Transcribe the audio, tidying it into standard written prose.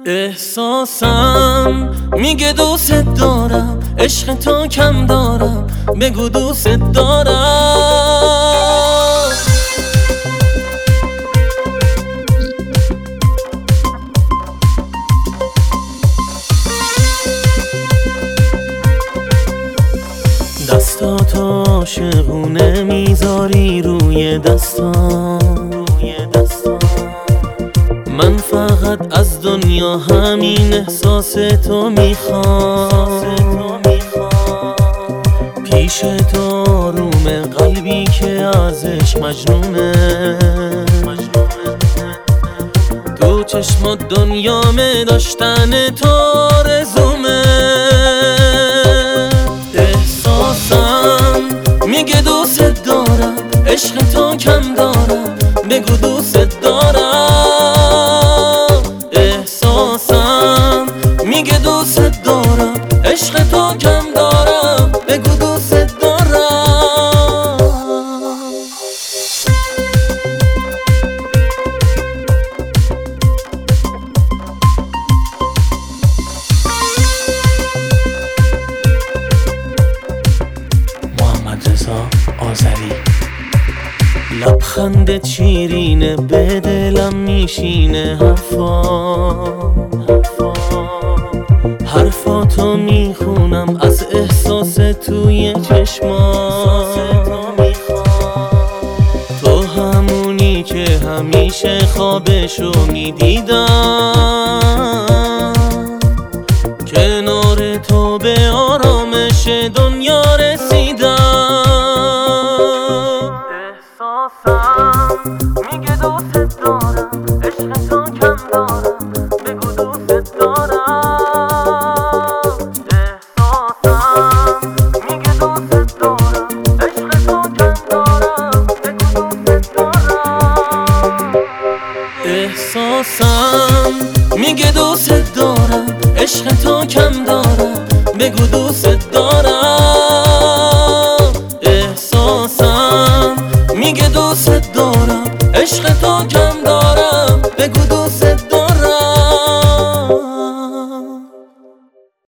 احساسم میگه دوست دارم، عشق تو کم دارم، بگو دوست دارم. دستاتو عاشقونه میذاری روی دستام، من فقط از دنیا همین احساس تو میخوام. پیش تو آروم قلبی که ازش مجنونه، تو چشمات دنیامه، داشتن تو آرزومه. احساسم میگه دوست دارم، عشق تو کم دارم، بگو دوست دارم. احساسم میگه دوست دارم، عشق تو کم دارم، بگو دوست دارم. محمد رضا آذری. لبخندت شیرینه، به دلم میشینه حرفاتو میخونم از احساس توی چشمات. تو همونی که همیشه خوابشو میدیدم، کنار تو به آرامش دنیا رسیدم. احساسم میگه دوست دارم، عشق تو کم دارم، بگو دوست دارم. احساسم میگه دوست دارم، عشق تو کم دارم، بگو دوست دارم. احساسم میگه دوست دارم، عشق تو کم دارم، بگو دوست دارم. احساسم میگه دوست دارم، عشق تو کم دارم، بگو دوست